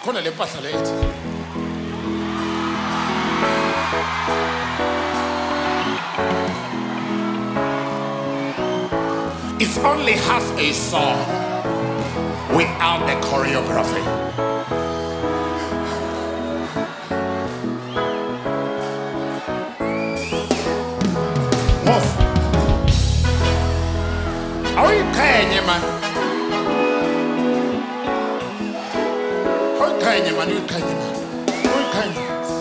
khona le mpahla lethi. It only has a song without the choreography. What? Are you Kenya, man? How Kenya, man? You Kenya, man? How Kenya?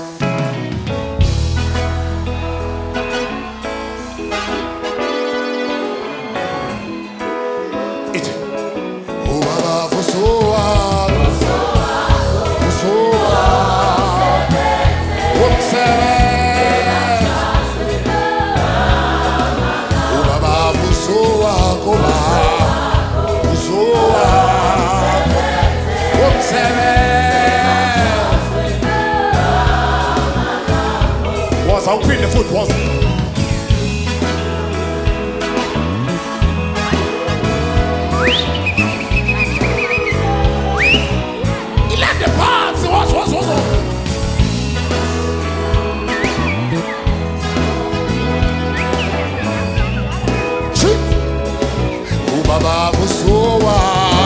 I'll quit the foot was. He left the parts. What? Baba Busoa.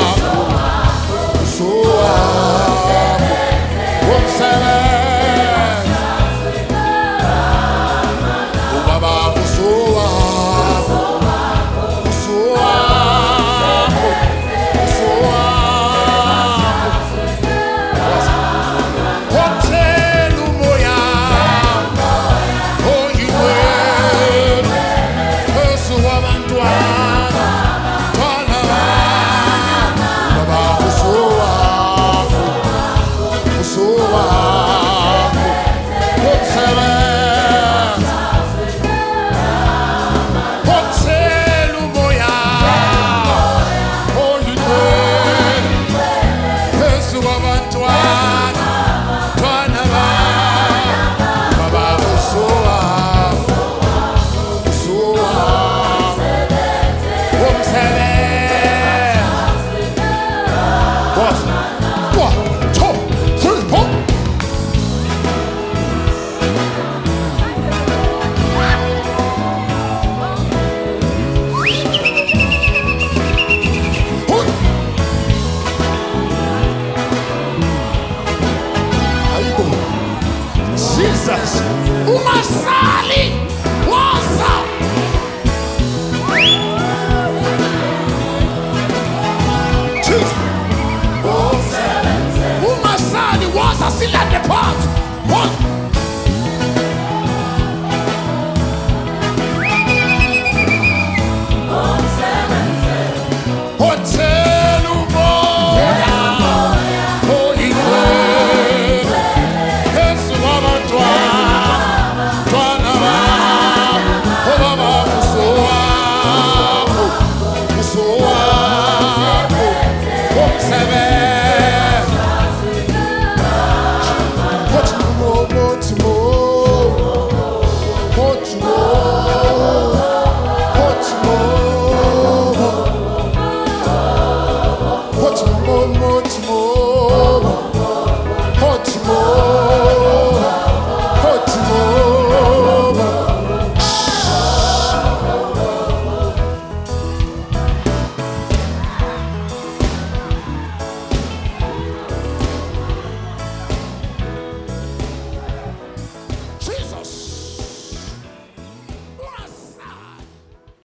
Jesus, Umasali, Wasa. Umasali, Wasa, still at the part. What?